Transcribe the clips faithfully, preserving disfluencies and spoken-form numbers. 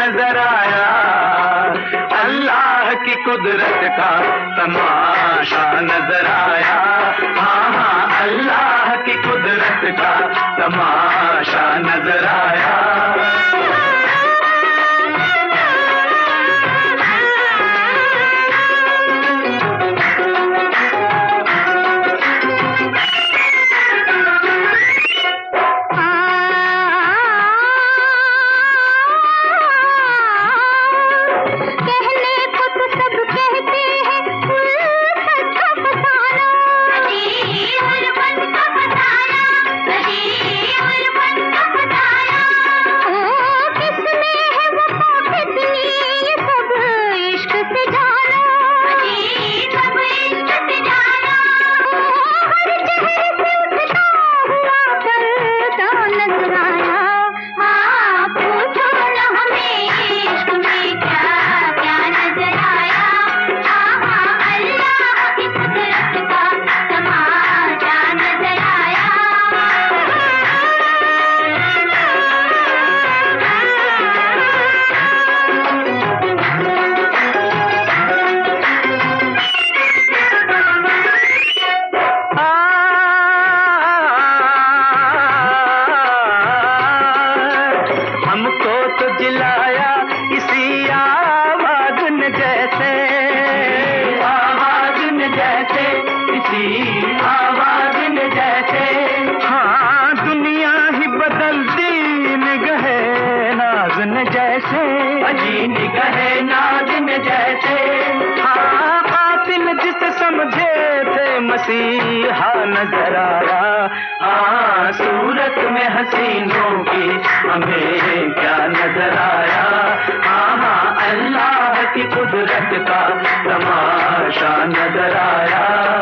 नजर आया, अल्लाह की कुदरत का तमाशा नजर आया। हाँ हाँ अल्लाह की कुदरत का तमाशा नजर आया। मसीहा नजर आया। हाँ सूरत में हसीनों की हमें क्या नजर आया। हाँ हाँ अल्लाह की कुदरत का तमाशा नजर आया।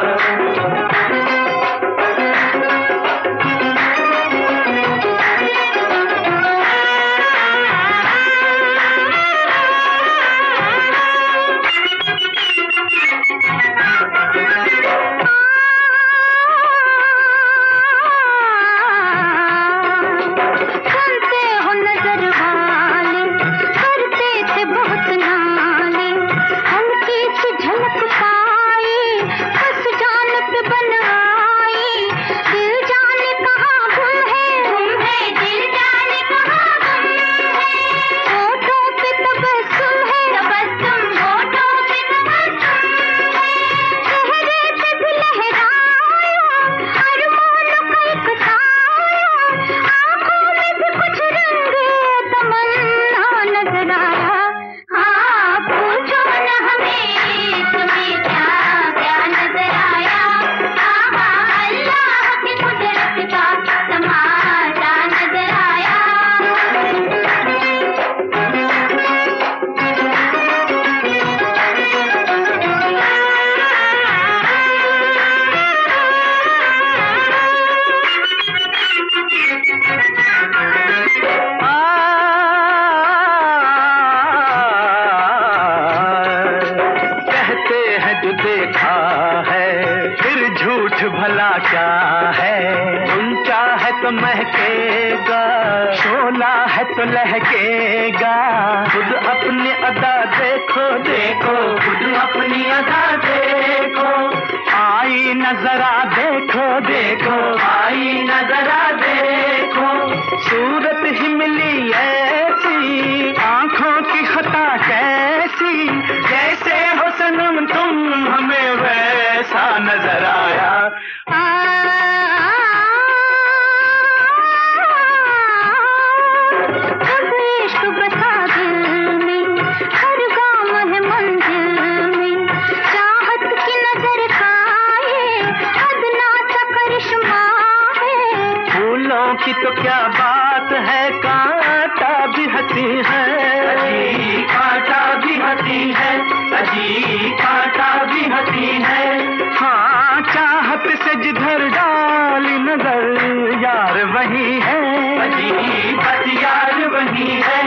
भला क्या है, ऊंचा है तो महकेगा, शोला है तो लहकेगा। खुद अपनी अदा देखो देखो, खुद अपनी अदा देखो। आई नजरा देखो देखो, आई नजरा देखो। सूरत ही मिली ऐसी, आंखों की खता कैसी। जैसे हो सनम तुम हमें वैसा नजर आया। की तो क्या बात है, कांटा भी हंसी है, अजी कांटा भी हंसी है, अजी कांटा भी हंसी है। हाँ चाहत से जिधर डाली नजर यार वही है, अजी बस यार वही है।